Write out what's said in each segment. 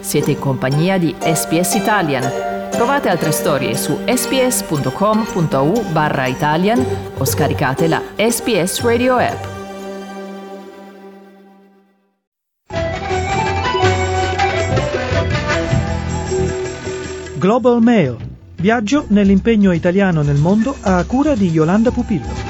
Siete in compagnia di SBS Italian. Trovate altre storie su sbs.com.au/Italian o scaricate la SBS Radio app. Global Mail. Viaggio nell'impegno italiano nel mondo a cura di Yolanda Pupillo.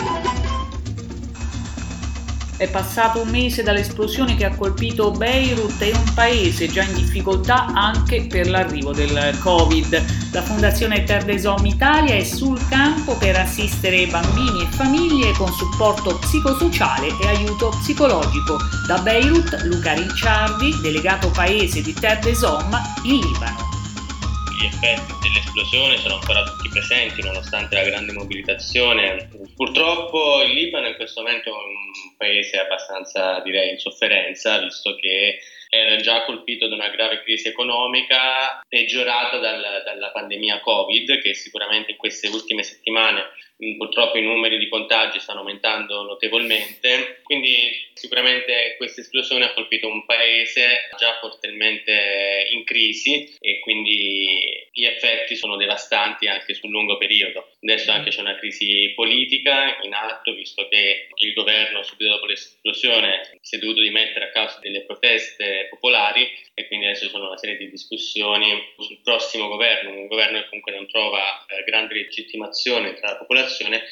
È passato un mese dall'esplosione che ha colpito Beirut e un paese già in difficoltà anche per l'arrivo del Covid. La Fondazione Terre des Hommes Italia è sul campo per assistere bambini e famiglie con supporto psicosociale e aiuto psicologico. Da Beirut, Luca Ricciardi, delegato paese di Terre des Hommes in Libano. Gli effetti dell'esplosione sono ancora tutti presenti nonostante la grande mobilitazione. Purtroppo il Libano in questo momento è un paese abbastanza, direi, in sofferenza, visto che era già colpito da una grave crisi economica peggiorata dalla pandemia Covid, che sicuramente in queste ultime settimane purtroppo i numeri di contagi stanno aumentando notevolmente, quindi sicuramente questa esplosione ha colpito un paese già fortemente in crisi e quindi gli effetti sono devastanti anche sul lungo periodo. Adesso anche c'è una crisi politica in atto, visto che il governo subito dopo l'esplosione si è dovuto dimettere a causa delle proteste popolari e quindi adesso ci sono una serie di discussioni sul prossimo governo, un governo che comunque non trova grande legittimazione tra la popolazione,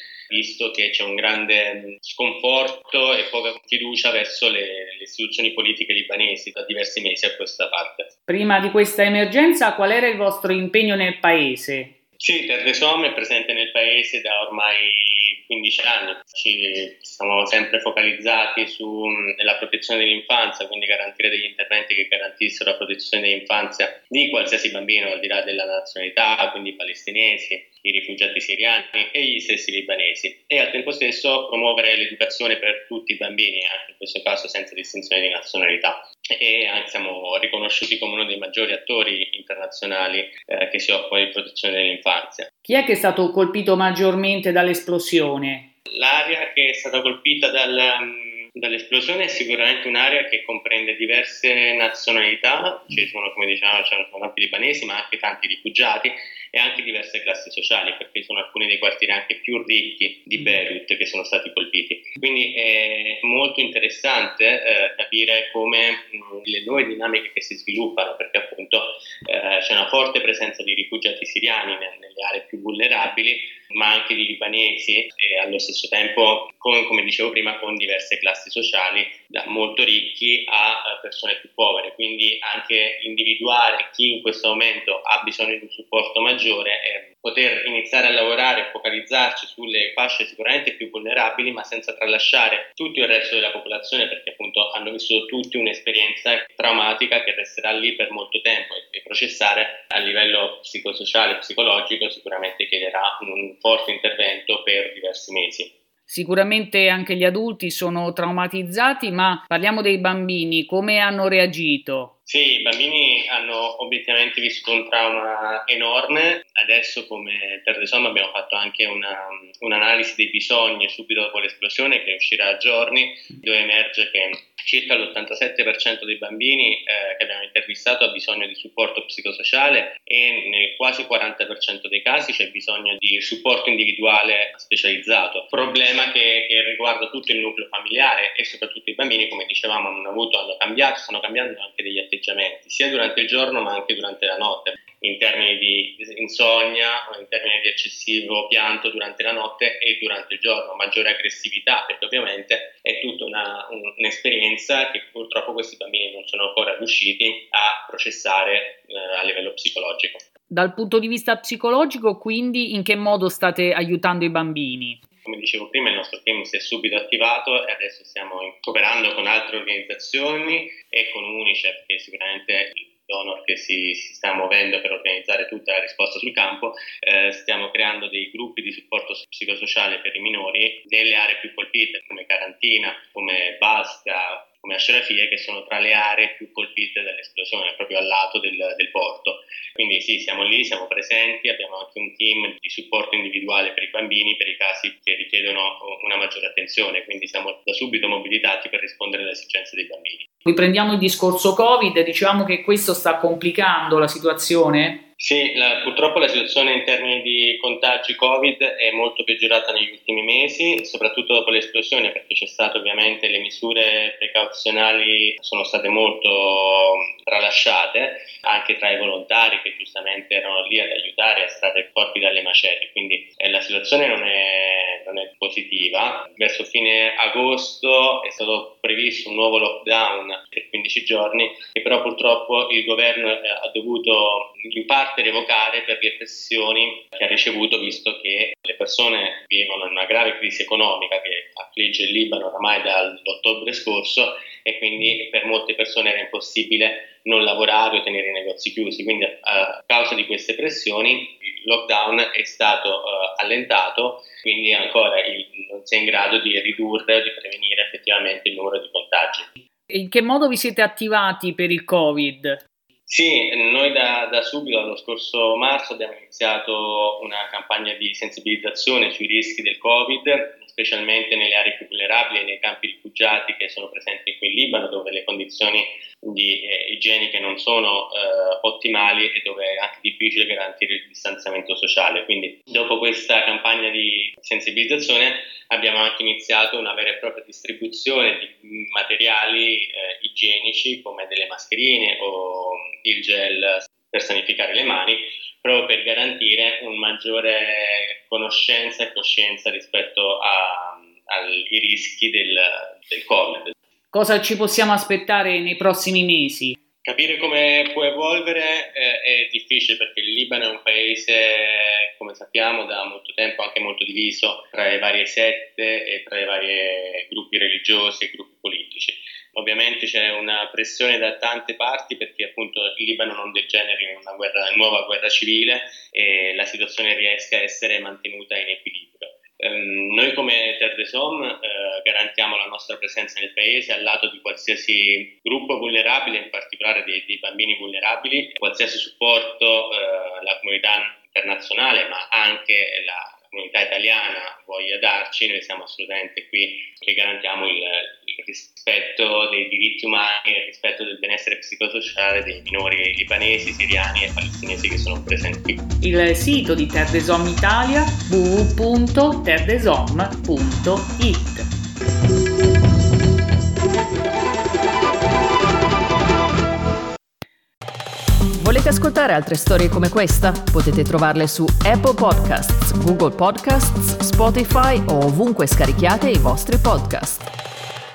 visto che c'è un grande sconforto e poca fiducia verso le istituzioni politiche libanesi da diversi mesi a questa parte. Prima di questa emergenza, qual era il vostro impegno nel paese? Sì, Terre des Hommes è presente nel paese da ormai 15 anni. Ci siamo sempre focalizzati sulla protezione dell'infanzia, quindi garantire degli interventi che garantissero la protezione dell'infanzia di qualsiasi bambino, al di là della nazionalità, quindi i palestinesi, i rifugiati siriani e gli stessi libanesi. E al tempo stesso promuovere l'educazione per tutti i bambini, anche in questo caso senza distinzione di nazionalità. E anche siamo riconosciuti come uno dei maggiori attori internazionali che si occupa di protezione dell'infanzia. Chi è che è stato colpito maggiormente dall'esplosione? L'area che è stata colpita dall'esplosione è sicuramente un'area che comprende diverse nazionalità, ci sono, come dicevamo, tanti libanesi ma anche tanti rifugiati e anche diverse classi sociali, perché sono alcuni dei quartieri anche più ricchi di Beirut che sono stati colpiti. Quindi è molto interessante capire come le nuove dinamiche che si sviluppano, perché appunto c'è una forte presenza di rifugiati siriani nelle aree più vulnerabili, ma anche di libanesi e allo stesso tempo, come dicevo prima, con diverse classi sociali, da molto ricchi a persone più povere. Quindi anche individuare chi in questo momento ha bisogno di un supporto maggiore e poter iniziare a lavorare e focalizzarci sulle fasce sicuramente più vulnerabili, ma senza tralasciare tutto il resto della popolazione, perché appunto hanno vissuto tutti un'esperienza traumatica che resterà lì per molto tempo e processare a livello psicosociale e psicologico sicuramente chiederà un forte intervento per diversi mesi. Sicuramente anche gli adulti sono traumatizzati, ma parliamo dei bambini, come hanno reagito? Sì, i bambini hanno obiettivamente vissuto un trauma enorme. Adesso come Terre des Hommes abbiamo fatto anche un'analisi dei bisogni subito dopo l'esplosione che uscirà a giorni, dove emerge che circa l'87% dei bambini che abbiamo intervistato ha bisogno di supporto psicosociale e nel quasi 40% dei casi c'è bisogno di supporto individuale specializzato. Problema che riguarda tutto il nucleo familiare e soprattutto i bambini, come dicevamo, stanno cambiando anche degli atteggiamenti, sia durante il giorno ma anche durante la notte, in termini di insonnia o in termini di eccessivo pianto durante la notte e durante il giorno, maggiore aggressività, perché ovviamente è tutta un'esperienza che purtroppo questi bambini non sono ancora riusciti a processare a livello psicologico. Dal punto di vista psicologico, quindi, in che modo state aiutando i bambini? Come dicevo prima, il nostro team si è subito attivato e adesso stiamo cooperando con altre organizzazioni e con UNICEF, che è sicuramente il donor che si sta muovendo per organizzare tutta la risposta sul campo. Stiamo creando dei gruppi di supporto psicosociale per i minori nelle aree più colpite, come Carantina, come Basca, come Ashrafie, che sono tra le aree più colpite dall'esplosione, proprio al lato del porto. Quindi sì, siamo lì, siamo presenti, abbiamo anche un team di supporto individuale per i bambini, per i casi che richiedono una maggiore attenzione, quindi siamo da subito mobilitati per rispondere alle esigenze dei bambini. Riprendiamo il discorso Covid, diciamo che questo sta complicando la situazione? Sì, purtroppo la situazione in termini di contagi Covid è molto peggiorata negli ultimi mesi, soprattutto dopo l'esplosione, perché c'è stato ovviamente le misure precauzionali sono state molto tralasciate, anche tra i volontari che giustamente erano lì ad aiutare a estrarre i corpi dalle macerie, quindi la situazione non è positiva. Verso fine agosto è stato previsto un nuovo lockdown per 15 giorni, che però purtroppo il governo ha dovuto in parte revocare per le pressioni che ha ricevuto, visto che le persone vivono in una grave crisi economica che affligge il Libano oramai dall'ottobre scorso, e quindi per molte persone era impossibile non lavorare o tenere i negozi chiusi. Quindi a causa di queste pressioni il lockdown è stato allentato, quindi ancora non si è in grado di ridurre o di prevenire effettivamente il numero di contagi. In che modo vi siete attivati per il Covid? Sì, noi da subito, lo scorso marzo, abbiamo iniziato una campagna di sensibilizzazione sui rischi del Covid, specialmente nelle aree più vulnerabili e nei campi rifugiati che sono presenti qui in Libano, dove le condizioni igieniche non sono ottimali e dove è anche difficile garantire il distanziamento sociale. Quindi dopo questa campagna di sensibilizzazione abbiamo anche iniziato una vera e propria distribuzione di materiali igienici, come delle mascherine o il gel per sanificare le mani, proprio per garantire un maggiore conoscenza e coscienza rispetto ai rischi del Covid. Cosa ci possiamo aspettare nei prossimi mesi? Capire come può evolvere è difficile, perché il Libano è un paese, come sappiamo, da molto tempo anche molto diviso tra le varie sette e tra i vari gruppi religiosi e gruppi politici. Ovviamente c'è una pressione da tante parti perché appunto il Libano non degeneri in una nuova guerra civile e la situazione riesca a essere mantenuta in equilibrio. Noi come Terre des Hommes garantiamo la nostra presenza nel paese al lato di qualsiasi gruppo vulnerabile, in particolare dei bambini vulnerabili, qualsiasi supporto la comunità internazionale ma anche la comunità italiana voglia darci. Noi siamo assolutamente qui che garantiamo il rispetto dei diritti umani e il rispetto del benessere psicosociale dei minori libanesi, siriani e palestinesi che sono presenti qui. Il sito di Terre des Hommes Italia, www.terredeshommes.it. Volete ascoltare altre storie come questa? Potete trovarle su Apple Podcasts, Google Podcasts, Spotify o ovunque scarichiate i vostri podcast.